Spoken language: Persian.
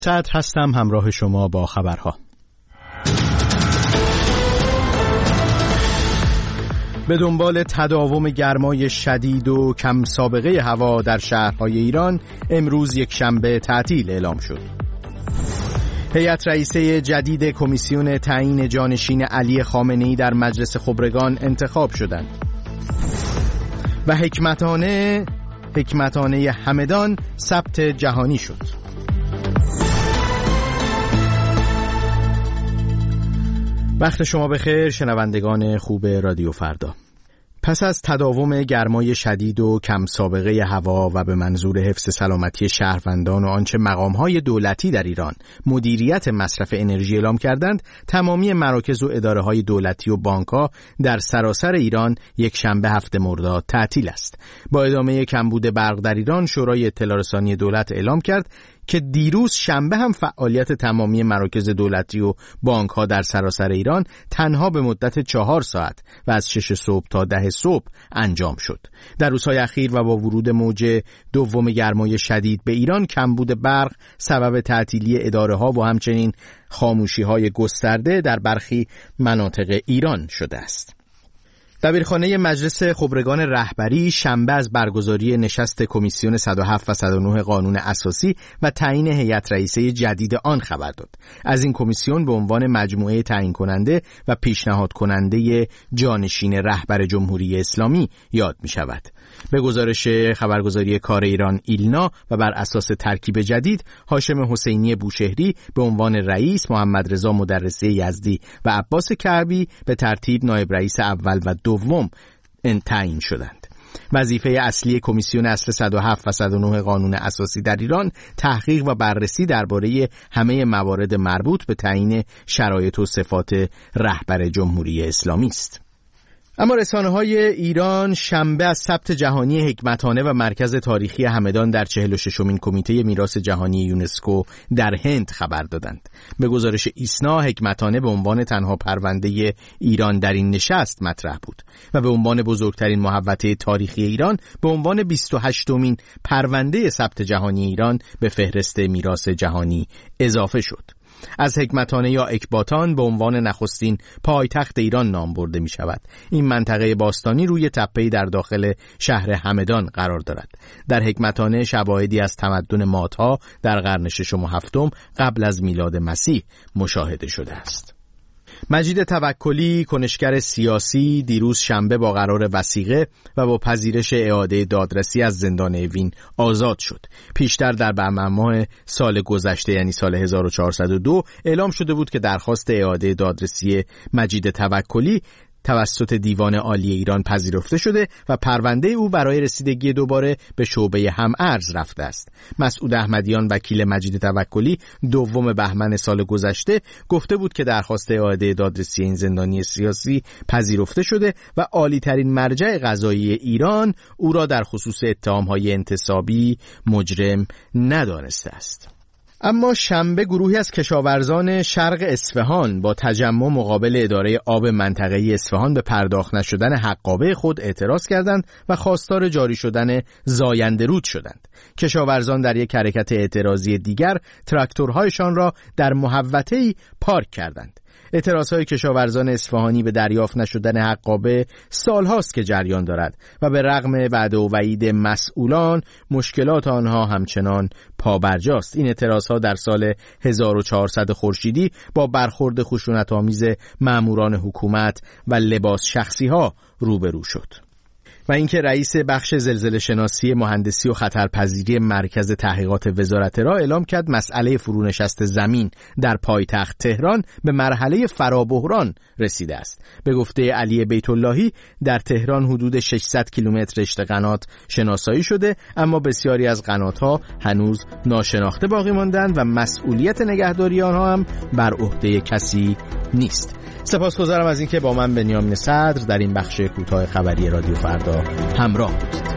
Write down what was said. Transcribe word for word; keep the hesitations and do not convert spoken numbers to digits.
صدر هستم همراه شما با خبرها. به دنبال تداوم گرمای شدید و کم سابقه هوا در شهرهای ایران امروز یک شنبه تعطیل اعلام شد. هیئت رئیسه جدید کمیسیون تعیین جانشین علی خامنه‌ای در مجلس خبرگان انتخاب شدند. و حکمتانه حکمتانه همدان ثبت جهانی شد. وقت شما بخیر شنوندگان خوب رادیو فردا. پس از تداوم گرمای شدید و کم سابقه هوا و به منظور حفظ سلامتی شهروندان و آنچه مقام‌های دولتی در ایران مدیریت مصرف انرژی اعلام کردند، تمامی مراکز و اداره‌های دولتی و بانک‌ها در سراسر ایران یک شنبه هفته مرداد تعطیل است. با ادامه کمبود برق در ایران، شورای اطلاع رسانی دولت اعلام کرد که دیروز شنبه هم فعالیت تمامی مراکز دولتی و بانک‌ها در سراسر ایران تنها به مدت چهار ساعت و از شش صبح تا ده صبح انجام شد. در روزهای اخیر و با ورود موج دوم گرمای شدید به ایران، کمبود برق سبب تعطیلی اداره‌ها و همچنین خاموشی‌های گسترده در برخی مناطق ایران شده است. دبیرخانه مجلس خبرگان رهبری شنبه از برگزاری نشست کمیسیون صد و هفت و صد و نه قانون اساسی و تعیین هیئت رئیسه جدید آن خبر داد. از این کمیسیون به عنوان مجموعه تعیین کننده و پیشنهاد کننده جانشین رهبر جمهوری اسلامی یاد می شود. به گزارش خبرگزاری کار ایران ایلنا و بر اساس ترکیب جدید، هاشم حسینی بوشهری به عنوان رئیس، محمد رضا مدرسی یزدی و عباس کعبی به ترتیب نایب رئیس اول و دوم تعیین شدند. وظیفه اصلی کمیسیون اصل صد و هفت و صد و نه قانون اساسی در ایران تحقیق و بررسی درباره همه موارد مربوط به تعیین شرایط و صفات رهبر جمهوری اسلامی است. اما رسانه‌های ایران شنبه از ثبت جهانی حکمتانه و مرکز تاریخی همدان در چهل و ششمین کمیته میراث جهانی یونسکو در هند خبر دادند. به گزارش ایسنا، حکمتانه به عنوان تنها پرونده ایران در این نشست مطرح بود و به عنوان بزرگترین محوطه تاریخی ایران به عنوان بیست و هشتمین پرونده ثبت جهانی ایران به فهرست میراث جهانی اضافه شد. از حکمتانه یا اکباتان به عنوان نخستین پایتخت ایران نام برده می شود. این منطقه باستانی روی تپه‌ای در داخل شهر همدان قرار دارد. در حکمتانه شواهدی از تمدن مادها در قرن ششم و هفتم قبل از میلاد مسیح مشاهده شده است. مجید توکلی، کنشگر سیاسی، دیروز شنبه با قرار وثیقه و با پذیرش اعاده دادرسی از زندان اوین آزاد شد. پیشتر در بهمن ماه سال گذشته یعنی سال هزار و چهارصد و دو اعلام شده بود که درخواست اعاده دادرسی مجید توکلی توسط دیوان عالی ایران پذیرفته شده و پرونده او برای رسیدگی دوباره به شعبه هم‌ارز رفته است. مسعود احمدیان، وکیل مجید توکلی، دوم بهمن سال گذشته گفته بود که درخواست اعاده دادرسی این زندانی سیاسی پذیرفته شده و عالی ترین مرجع قضایی ایران او را در خصوص اتهام‌های انتصابی مجرم ندانسته است. اما شنبه گروهی از کشاورزان شرق اصفهان با تجمع مقابل اداره آب منطقه‌ای اصفهان به پرداخت نشدن حقابه خود اعتراض کردند و خواستار جاری شدن زاینده رود شدند. کشاورزان در یک حرکت اعتراضی دیگر تراکتورهایشان را در محوطه‌ای پارک کردند. اعتراضهای کشاورزان اصفهانی به دریافت نشدن حقابه سالهاست که جریان دارد و به رغم وعده و وعید مسئولان مشکلات آنها همچنان پابرجاست. این اعتراضها در سال هزار و چهارصد خورشیدی با برخورد خشونت‌آمیز ماموران حکومت و لباس شخصی‌ها روبرو شد. و اینکه رئیس بخش زلزله شناسی، مهندسی و خطرپذیری مرکز تحقیقات وزارت را اعلام کرد مسئله فرونشست زمین در پایتخت تهران به مرحله فرابحران رسیده است. به گفته علی بیت اللهی، در تهران حدود ششصد کیلومتر رشته قنات شناسایی شده، اما بسیاری از قنات‌ها هنوز ناشناخته باقی ماندند و مسئولیت نگهداری آنها هم بر عهده کسی نیست. سپاسگزارم از اینکه با من بنیامین صدر در این بخش کوتاه خبری رادیو فردا همراه بودید.